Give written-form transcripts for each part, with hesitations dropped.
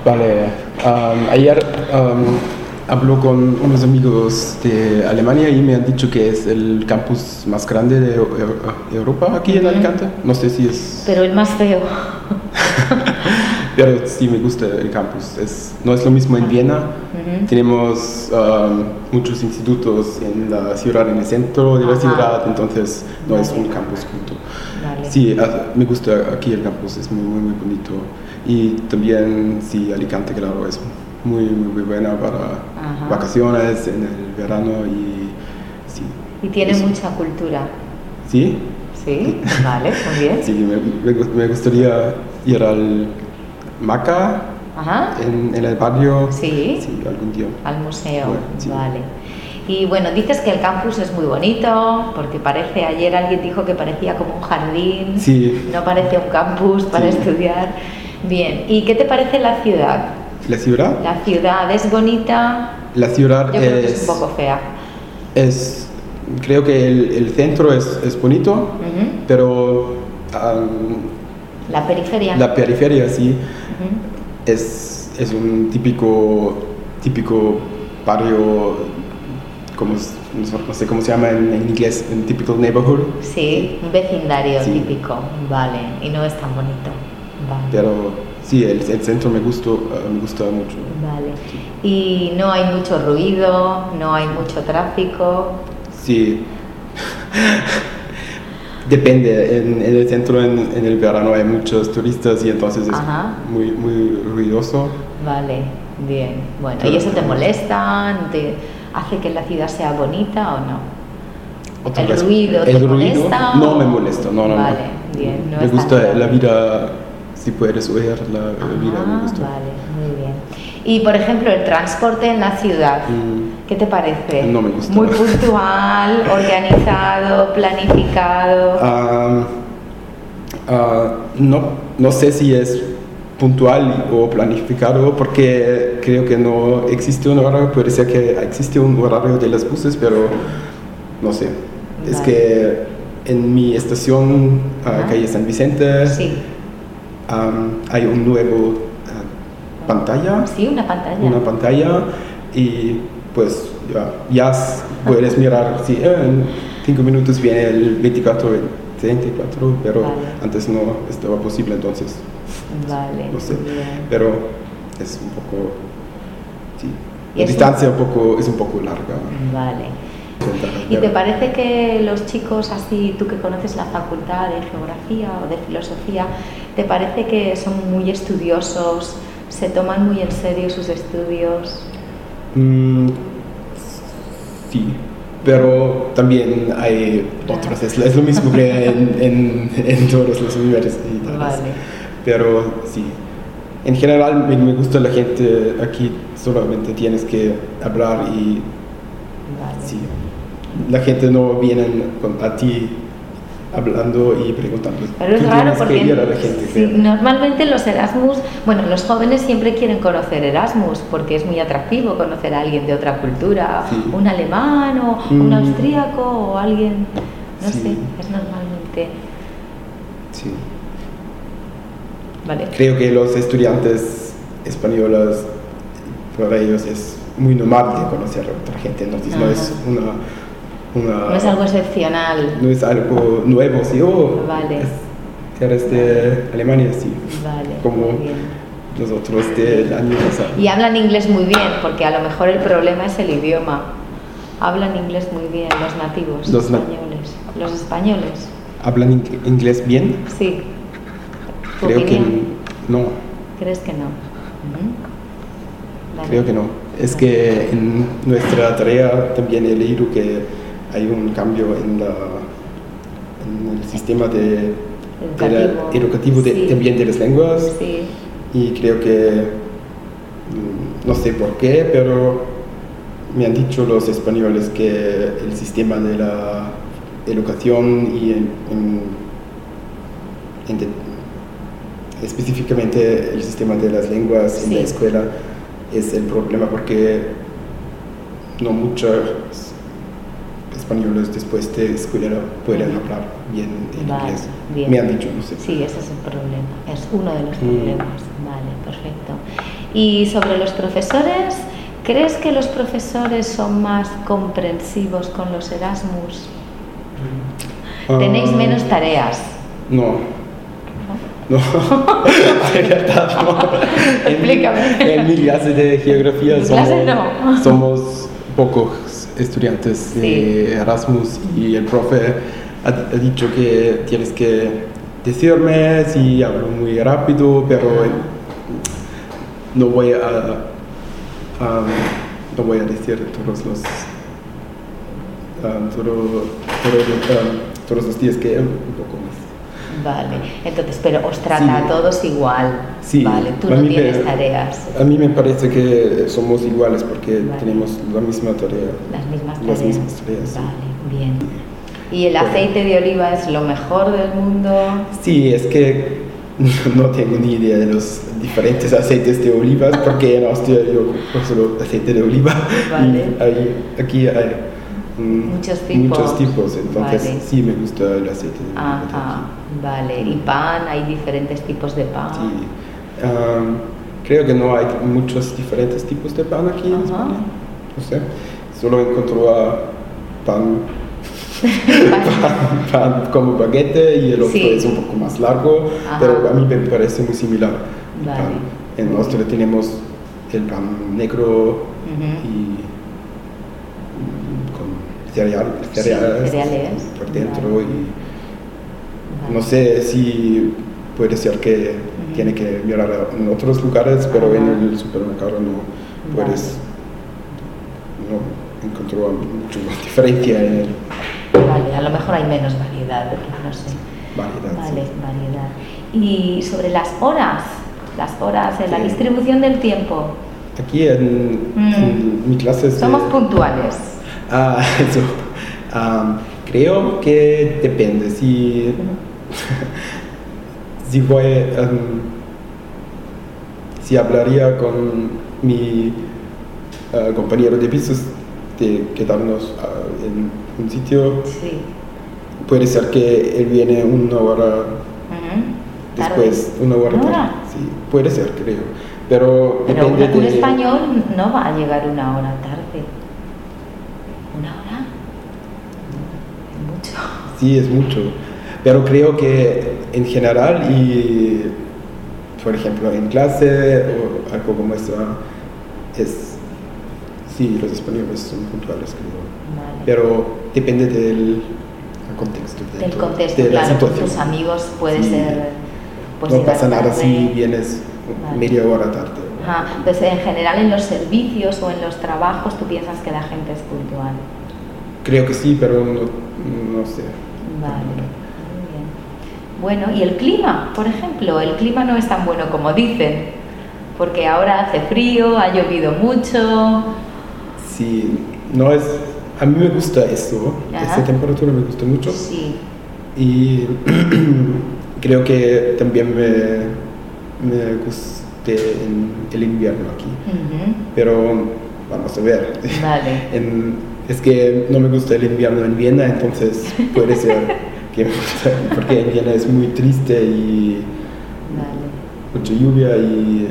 Vale, ayer hablo con unos amigos de Alemania y me han dicho que es el campus más grande de Europa aquí en Alicante. No sé si es... Pero el más feo. Pero sí me gusta el campus. No es lo mismo en Viena. Tenemos muchos institutos en la ciudad, en el centro de la ciudad, entonces no es un campus junto. Vale. Sí, me gusta aquí el campus, es muy, muy, muy bonito. Y también, sí, Alicante, claro, es muy, muy, muy buena para vacaciones en el verano y sí. Y tiene mucha cultura. ¿Sí? Sí, vale, muy bien. Sí, me gustaría ir al Maca en el barrio. Sí, algún día. Al museo, Bueno, sí. Vale. Y bueno, dices que el campus es muy bonito, porque ayer alguien dijo que parecía como un jardín, Sí. no parece un campus para estudiar. Bien, ¿y qué te parece la ciudad? ¿La ciudad? La ciudad es bonita. La ciudad Yo creo que es un poco fea. Creo que el centro es bonito, pero La periferia. la periferia sí es un típico barrio, no sé cómo se llama en inglés, un typical neighborhood. Sí, un vecindario típico, vale, y no es tan bonito. Vale. Pero sí, el centro me gusta mucho. Vale. Y no hay mucho ruido, no hay mucho tráfico. Sí. Depende, en el centro en el verano hay muchos turistas y entonces es muy, muy ruidoso. Vale, bien. Bueno, ¿y eso te molesta? ¿Te hace que la ciudad sea bonita o no? ¿El ruido te molesta? No me molesta, no. Vale, bien. No me gusta la vida, si puedes oír la vida, me gusta. Vale, muy bien. Y por ejemplo, el transporte en la ciudad, ¿qué te parece? No me gusta. Muy puntual, organizado, planificado. No sé si es puntual o planificado porque creo que no existe un horario. Puede ser que existe un horario de los buses, pero no sé. Vale. Es que en mi estación, calle San Vicente, hay un nuevo pantalla. Sí, una pantalla. Una pantalla y pues ya puedes mirar si en 5 minutos viene el 24, pero antes no estaba posible, entonces no sé. Pero es un poco, la distancia es un poco larga. Vale. ¿Y te parece que los chicos así, tú que conoces la facultad de geografía o de filosofía, te parece que son muy estudiosos, se toman muy en serio sus estudios? Sí, pero también hay otros, es lo mismo que en todas las universidades. Vale. Pero sí, en general me gusta la gente aquí, solamente tienes que hablar y sí, la gente no viene a ti hablando y preguntando. Pero es raro porque la gente, normalmente los Erasmus, los jóvenes siempre quieren conocer Erasmus porque es muy atractivo conocer a alguien de otra cultura, un alemán o un austríaco o alguien, no sé, es normalmente. Sí. Vale. Creo que los estudiantes españoles, para ellos es muy normal de conocer a otra gente, entonces no es no es algo excepcional. No es algo nuevo, sí. Vale. Eres de Alemania, sí. Vale. Como nosotros del año pasado. Y hablan inglés muy bien, porque a lo mejor el problema es el idioma. Hablan inglés muy bien los nativos españoles. Los españoles. ¿Hablan inglés bien? Sí. Creo que no. ¿Crees que no? Vale. Creo que no. Es que en nuestra tarea también he leído que hay un cambio en el sistema educativo también de las lenguas. Sí. Y creo que, no sé por qué, pero me han dicho los españoles que el sistema de la educación y específicamente el sistema de las lenguas en la escuela es el problema, porque no muchos españoles después de escuela pueden hablar bien en inglés. Bien. Me han dicho, no sé. Sí, ese es el problema, es uno de los problemas. Vale, perfecto. Y sobre los profesores, ¿crees que los profesores son más comprensivos con los Erasmus? ¿Tenéis menos tareas? No. No, de verdad no. Explícame. En mi clase de geografía no. somos pocos estudiantes de Erasmus y el profe ha dicho que tienes que decirme si hablo muy rápido, pero no voy a decir todos los días que un poco más. Vale, entonces, pero os trata a todos igual. Sí, vale, tú no tienes tareas. A mí me parece que somos iguales porque tenemos la misma tarea. Las mismas tareas. Sí. Vale, bien. ¿Y el aceite de oliva es lo mejor del mundo? Sí, es que no tengo ni idea de los diferentes aceites de olivas porque en Austria yo uso solo aceite de oliva. Vale. Y aquí hay muchos tipos, entonces sí me gusta el aceite de oliva. Ajá, vale. ¿Y pan? ¿Hay diferentes tipos de pan? Sí. Creo que no hay muchos diferentes tipos de pan aquí en España. No sé, solo encuentro pan como baguette y el otro es un poco más largo, pero a mí me parece muy similar. Vale. En Austria tenemos el pan negro y con cereales por dentro y no sé si puede ser que tiene que mirar en otros lugares, pero en el supermercado no puedes, no encuentro mucha diferencia en el. Vale, a lo mejor hay menos variedad, no sé. Variedad. Y sobre las horas en la distribución del tiempo. Aquí en mi clase somos puntuales. Eso. Creo que depende. Si voy, si hablaría con mi compañero de pisos de quedarnos en un sitio, puede ser que él viene una hora después, una hora tarde. Sí, puede ser, creo. Pero depende un español no va a llegar una hora tarde. ¿Una hora? Es mucho. Sí, es mucho. Pero creo que en general y, por ejemplo, en clase o algo como eso, sí, los españoles son puntuales, creo. Vale. Pero depende del contexto. Del contexto, de claro, la situación. Con tus amigos puede ser. No pasa nada si vienes media hora tarde. Entonces, en general, en los servicios o en los trabajos, ¿tú piensas que la gente es puntual? Creo que sí, pero no sé. Vale, muy bien. Bueno, ¿y el clima, por ejemplo? El clima no es tan bueno como dicen, porque ahora hace frío, ha llovido mucho. Sí, a mí me gusta esto, esta temperatura me gusta mucho. Sí. Y creo que también me gusta el invierno aquí. Pero vamos a ver. Vale. Es que no me gusta el invierno en Viena, entonces puede ser que me gusta, porque en Viena es muy triste y mucha lluvia y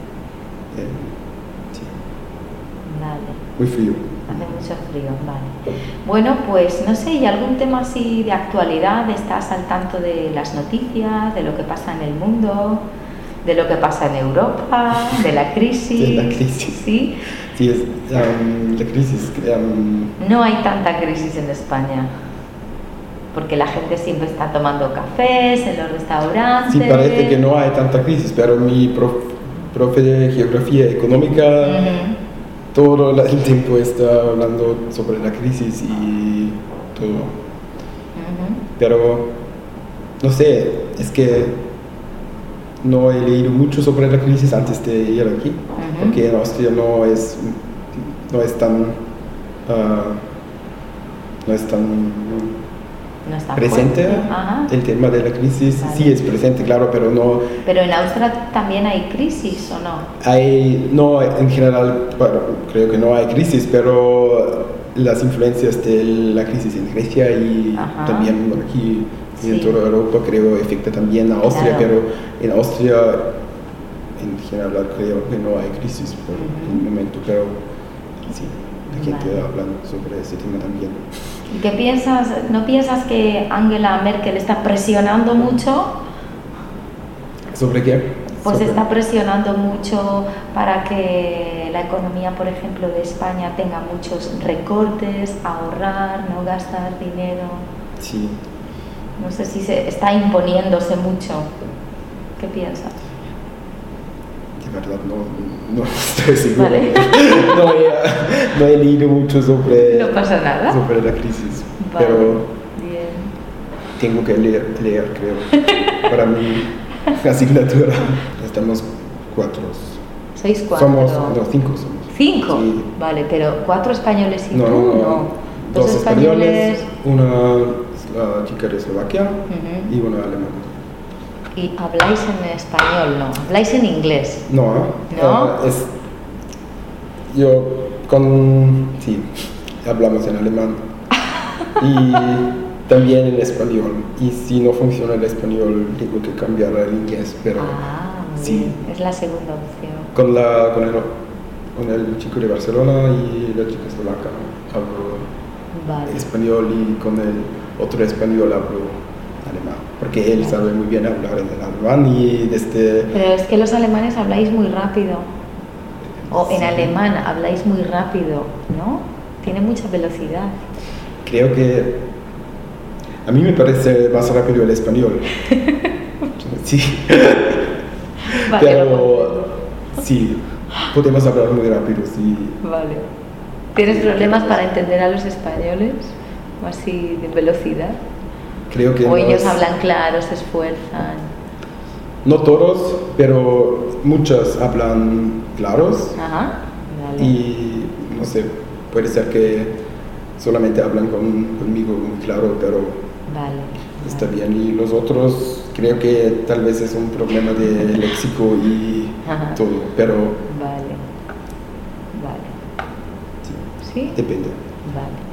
muy frío. Hace mucho frío, vale. Bueno, pues no sé, ¿y algún tema así de actualidad? ¿Estás al tanto de las noticias, de lo que pasa en el mundo, de lo que pasa en Europa, de la crisis? De la crisis. Sí. Sí, la crisis. No hay tanta crisis en España, porque la gente siempre está tomando cafés en los restaurantes. Sí, parece que no hay tanta crisis, pero mi profe de geografía económica todo el tiempo está hablando sobre la crisis y todo. Pero, no sé, es que no he leído mucho sobre la crisis antes de ir aquí, porque en Austria no es tan presente el tema de la crisis. Sí es presente, claro, pero no. Pero en Austria también hay crisis, ¿o no? No, en general, bueno, creo que no hay crisis, pero las influencias de la crisis en Grecia y también por aquí y en toda Europa creo afecta también a Austria, pero en Austria en general creo que no hay crisis por el momento, pero sí, la gente habla sobre ese tema también. ¿Y qué piensas? ¿No piensas que Angela Merkel está presionando mucho? ¿Sobre qué? Pues está presionando mucho para que la economía, por ejemplo, de España tenga muchos recortes, ahorrar, no gastar dinero. Sí. No sé si se está imponiéndose mucho. ¿Qué piensas? De verdad no estoy seguro. Vale. No he leído mucho sobre, no pasa nada. sobre la crisis, Vale. pero Bien. tengo que leer creo, para mi asignatura. Estamos 4. ¿Sois 4? Somos 5 somos. 5, Sí. Vale, pero 4 españoles y tú, No. Dos españoles, una chica de Eslovaquia y una alemana. ¿Y habláis en español? No, habláis en inglés. No, ¿No? Sí, hablamos en alemán y también en español. Y si no funciona el español, tengo que cambiar al inglés, pero Muy sí. bien. Es la segunda opción. Con el chico de Barcelona y la chica eslovaca hablo español y con el otro español hablo alemán, porque él sabe muy bien hablar en el alemán y desde... Pero es que los alemanes habláis muy rápido, o en Sí. alemán habláis muy rápido, ¿no? Tiene mucha velocidad. Creo que a mí me parece más rápido el español. Sí. Vale, Pero sí, podemos hablar muy rápido, sí. Vale. ¿Tienes problemas para entender a los españoles? ¿O así de velocidad? Creo que ¿O ellos hablan claro, se esfuerzan? no todos, pero muchos hablan claros. Ajá, vale. Y no sé, puede ser que solamente hablan conmigo muy claro, pero Vale. está bien. Y los otros creo que tal vez es un problema de léxico y Ajá. todo, pero Vale. sí, ¿Sí? depende. Vale.